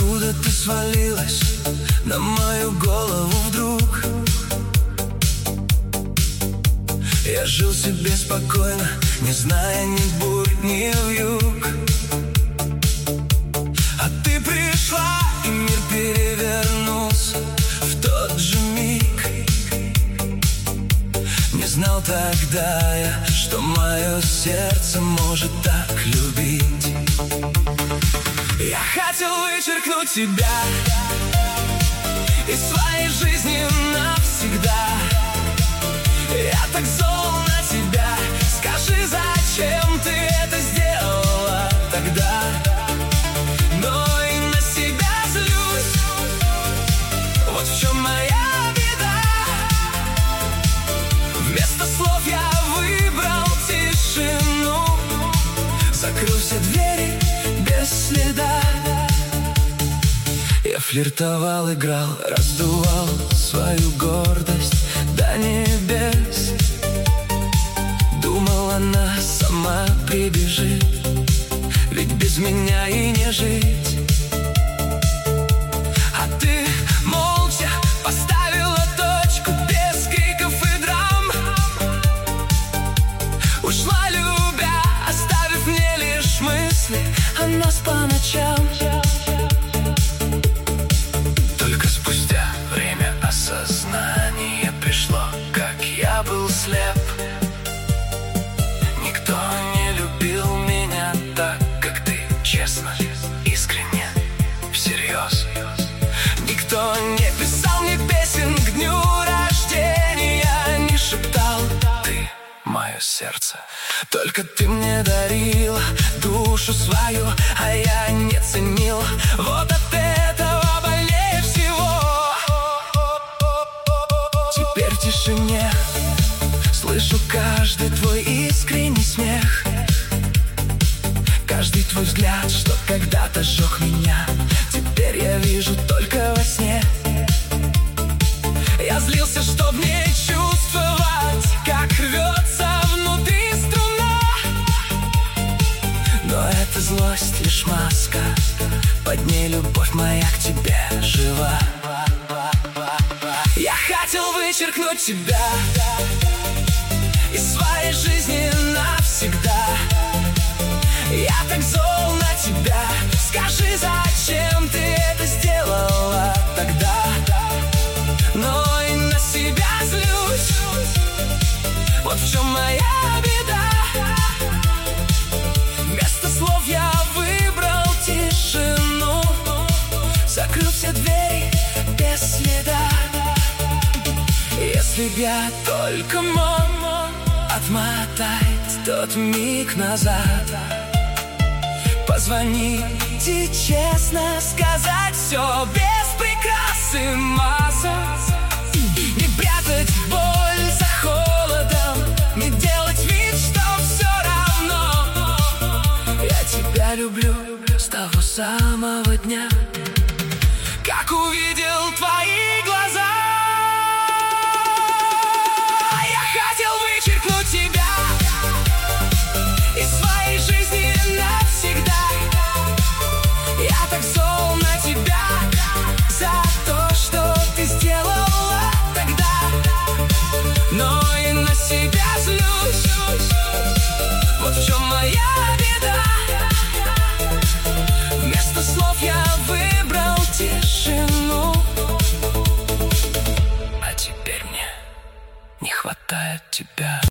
Откуда ты свалилась на мою голову вдруг? Я жил себе спокойно, не зная ни бурь, ни вьюг. А ты пришла, и мир перевернулся в тот же миг. Не знал тогда я, что мое сердце может так любить. Я хотел вычеркнуть тебя из своей жизни навсегда. Я так зол на тебя, скажи, зачем ты это сделала тогда? Но и на себя злюсь, вот в чем моя беда. Вместо слов я выбрал тишину, закрыл все двери без следа. Я флиртовал, играл, раздувал свою гордость до небес. Думал, она сама прибежит, ведь без меня и не жить. А ты молча поставила точку без криков и драм. Ушла, любя, оставив мне лишь мысли о нас по ночам. Только спустя время осознание пришло, как я был слеп. Никто не любил меня так, как ты, честно, искренне, всерьез. Никто не писал мне песен к дню рождения, не шептал «ты мое сердце». Только ты мне дарила душу свою, а я не ценил. Вот от этого больнее всего. Теперь в тишине слышу каждый твой искренний смех, каждый твой взгляд, что когда-то сжег меня, теперь я вижу только во сне. Я злился, чтоб не чувствовать, как рвется внутри струна. Но эта злость лишь маска, под ней любовь моя к тебе жива. Я хотел вычеркнуть тебя из своей жизни навсегда. Я так зол на тебя, скажи, зачем ты это сделала тогда? Но и на себя злюсь, вот в чем моя беда. Вместо слов я выбрал тишину, закрыл все двери без следа. Если б я только мог отмотать тот миг назад, позвонить и честно сказать все без прикрас и масок. Не прятать боль за холодом, не делать вид, что все равно. Я тебя люблю с того самого дня, как увидел твои глаза. Вычеркнуть тебя из своей жизни навсегда. Я так зол на тебя за то, что ты сделала тогда. Но и на себя злюсь, вот в чем моя беда. Вместо слов я выбрал тишину, а теперь мне не хватает тебя.